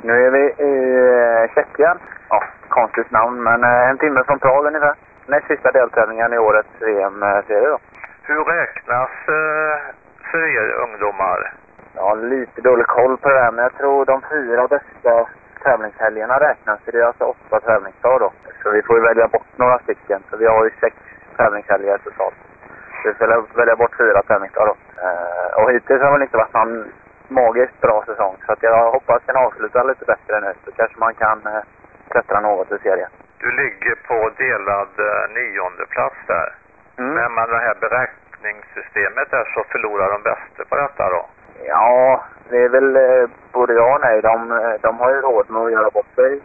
Nu är vi i Tjeckien. Ja, konstigt namn, men en timme från Prag ungefär. Näst sista deltävlingen i årets VM-serie då. Hur räknas för er ungdomar? Jag har lite dålig koll på det här, men jag tror de 4 bästa tävlingshelgerna räknas. Det är alltså 8 tävlingsdagar då. Så vi får ju välja bort några stycken. Så vi har ju 6 tävlingshelger totalt. Så vi får välja bort 4 tävlingsdagar då. Och hittills har det inte varit någon magiskt bra säsong. Så att jag hoppas att den avslutar lite bättre nu. Så kanske man kan klättra något i serien. Du ligger på delad 9:e plats där. Men med det här beräkningssystemet där så förlorar de bästa på detta då? Ja, det är väl både jag och nej. De har ju råd med att göra bort sig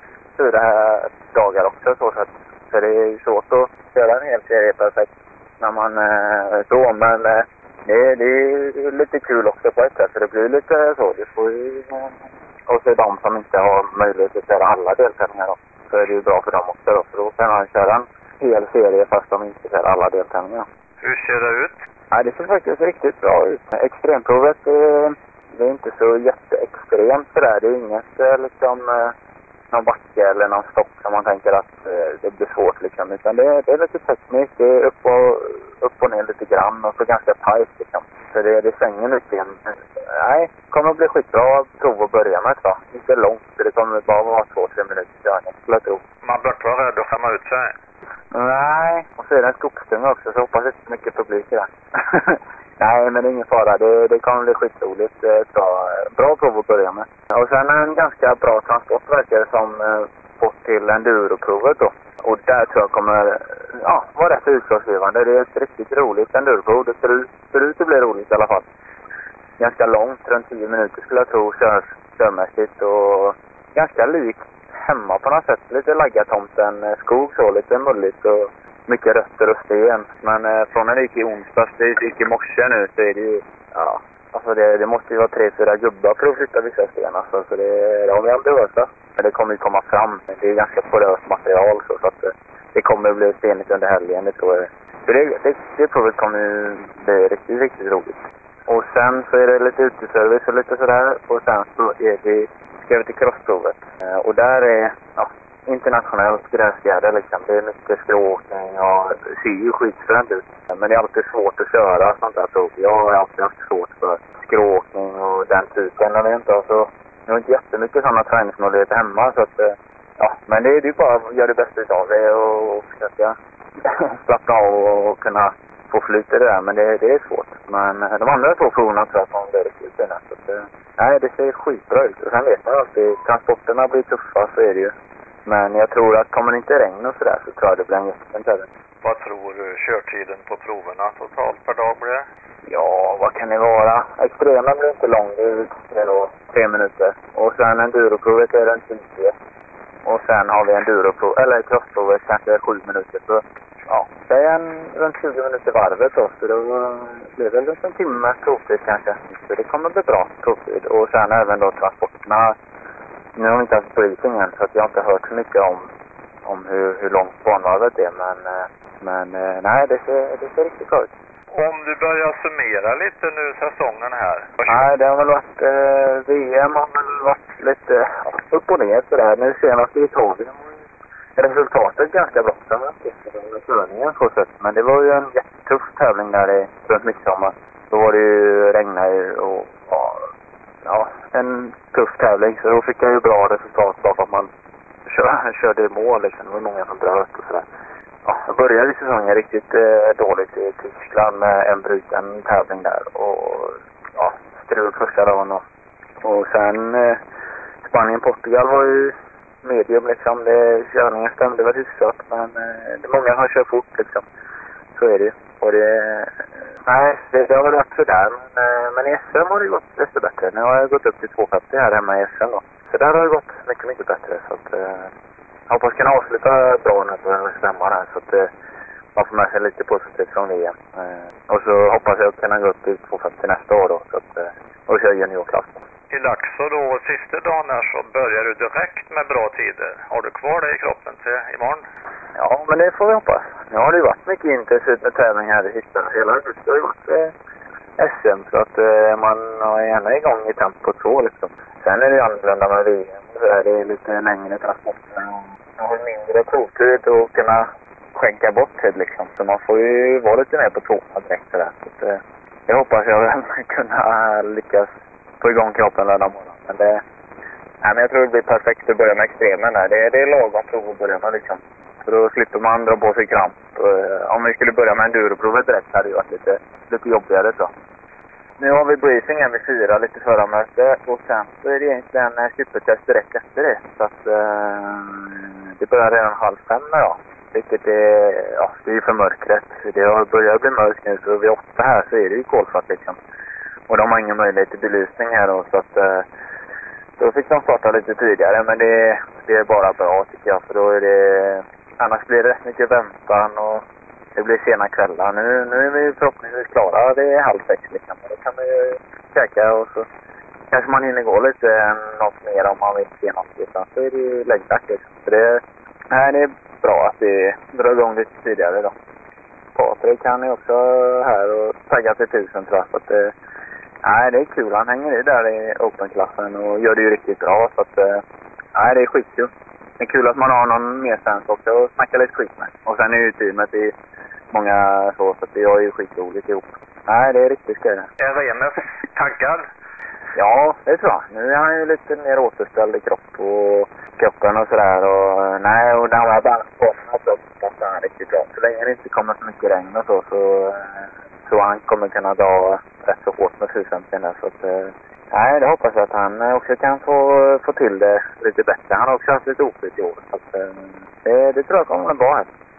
4 dagar också. Så det är ju svårt att köra en hel serie perfekt när man så. Men det är lite kul också på ett sätt. Så det blir lite så. Det får ju... Och så de som inte har möjlighet att köra alla deltävlingar då. Så är det ju bra för dem också då. För då kan man köra en hel serie fast de inte kör alla deltävlingar. Hur ser det ut? Ja, det ser faktiskt riktigt bra ut. Extremprovet det är inte så jätteextremt sådär. Det är inget liksom någon backe eller någon stopp som man tänker att det blir svårt liksom. Utan det är lite tekniskt. Det är upp och ner lite grann och så ganska tajt liksom. Så det svänger lite igen. Nej, det kommer att bli skitbra prov att börja med va. Inte långt, så det kommer bara vara 2-3 minuter körning skulle jag tro. Man bör inte vara rädd att skämma ut sig. Nej, och så är det en skogstunga också så hoppas inte mycket publik i den. Nej, men det är ingen fara. Det kommer bli skitroligt. Bra prov att börja med. Och sen en ganska bra transport verkar det som bort till enduroprovet då. Och där tror jag kommer vara rätt utslagsgivande. Det är ett riktigt roligt enduroprov. Det ser ut att bli roligt i alla fall. Ganska långt, runt 10 minuter skulle jag tro körmässigt. Och ganska likt hemma på något sätt. Lite laggartomten skog så, lite mulligt och mycket rötter och sten. Men från när det gick i onsdags, det gick i morse nu så är det ju, alltså det måste ju vara 3-4 gubbar för att flytta vissa sten. Alltså, så det har vi aldrig hört. Men det kommer ju komma fram. Det är ganska poröst material så att det kommer bli stenigt under helgen, det tror jag. Så det provet kommer ju bli riktigt, riktigt roligt. Och sen så är det lite uteservice och lite sådär. Och sen så ska vi till crossprovet. Och där är internationellt gräsgärde liksom. Det är mycket skrååkning och det ser ju skitfränt ut. Men det är alltid svårt att köra sånt där prov. Jag har alltid haft svårt för skrååkning och den typen. Jag har inte jättemycket sådana träningsmöjligheter hemma så att men det är ju bara att göra det bästa av det och försöka slappna av och kunna få flyt i det där, men det är svårt. Men de andra 2 proverna tror jag som blir riktigt fina. Nej, det ser skitbra ut. Och sen vet man alltid, transporterna blir tuffa så är det ju. Men jag tror att kommer det inte regn och sådär så tror jag det blir en jättefin tävling. Vad tror du körtiden på proverna totalt per dag blir? Ja, vad kan det vara? Extremen blir inte lång, det är då 3 minuter. Och sen enduroprovet är den 10. Och sen har vi enduroprov, eller crossprovet kanske 7 minuter. Så det är runt 20 minuter varvet då. Så då blir det runt en timme provtid kanske. Så det kommer bli bra provtid. Och sen även då transporterna. Nu har vi inte haft briefing än så att jag har inte hört så mycket om hur långt banvarvet är. Men nej, det ser riktigt bra ut. Om du börjar summera lite nu säsongen här. Nej, det har väl varit VM har väl varit lite upp och ner sådär. Nu senast i Italien resultatet ganska bra med körningen på sätt. Men det var ju en jättetuff tävling där runt midsommar. Då var det ju regnade och en tuff tävling. Så då fick jag ju bra resultat bara för att man körde i mål liksom. Det var många som bröt och sådär. Jag började säsongen riktigt dåligt i Tyskland med en bruten tävling där. Och strul första dagen. Och sen Spanien-Portugal var ju medium liksom. Körningen stämde väl hyfsat. Men det är många som kör fort liksom. Så är det ju. Och det har väl varit sådär. Men i SM har det gått desto bättre. Nu har jag gått upp till 250 här hemma i SM då. Så där har det gått mycket, mycket bättre. Så att jag hoppas kunna avsluta bra nu på stämman här. Så att man får med sig lite positivt från VM. Och så hoppas jag kunna gå upp till 250 nästa år då. Så att, och köra juniorklass. I Laxå då, sista dagen där så börjar du direkt med bra tider. Har du kvar det i kroppen till imorgon? Ja, men det får vi hoppas. Nu har det ju varit mycket intensivt med tävling här i sista. Hela augusti har ju varit SM så att man är gärna igång i tempo 2 liksom. Sen är det annorlunda med VM. Det är lite längre transporter och har mindre provtid att kunna skänka bort tid liksom. Så man får ju vara lite mer på tårna direkt där. Så att, jag hoppas jag kunna lyckas få igång kroppen lördag morgon. Men jag tror det blir perfekt att börja med extremen där. Det är lagom prov att börja med liksom. För då slipper man dra på sig kramp. Om vi skulle börja med enduroprovet direkt hade det varit lite jobbigare så. Nu har vi briefing vid 4, lite förarmöte. Och sen så är det egentligen supertest direkt efter det. Så att det börjar redan 4:30 ja. Vilket det är för mörkret. Det har börjat bli mörkt nu så vid 8 här så är det ju kolsvart liksom. Och de har ingen möjlighet till belysning här då så att då fick de starta lite tidigare. Men det är bara bra tycker jag för då är det... Annars blir det rätt mycket väntan och det blir sena kvällar. Nu är vi förhoppningsvis klara. Det är 5:30 liksom. Då kan man ju käka och så kanske man hinner gå lite något mer om man vill se något. Utan så är det ju läggdags liksom. Så det är bra att det drar igång lite tidigare då. Patrik han är också här och taggar till 1000 tror jag. Så att det är kul. Han hänger i där i Open-klassen och gör det ju riktigt bra. Så att det är skitkul. Det är kul att man har någon mer sens också att snacka lite skit med. Och sen är ju teamet i många så att det är ju skitroligt ihop. Det är riktigt skoj. Är Remes taggad? Ja, det tror jag. Nu är han ju lite mer återställd i kroppen och sådär. Och den här bandsporten så passar han riktigt bra. Så länge det inte kommer så mycket regn och så han kommer kunna dra rätt så hårt med 450 där. Så att, det hoppas jag att han också kan få till det lite bättre. Han har också haft lite oflyt i år. Så att, det tror jag kommer vara bra här.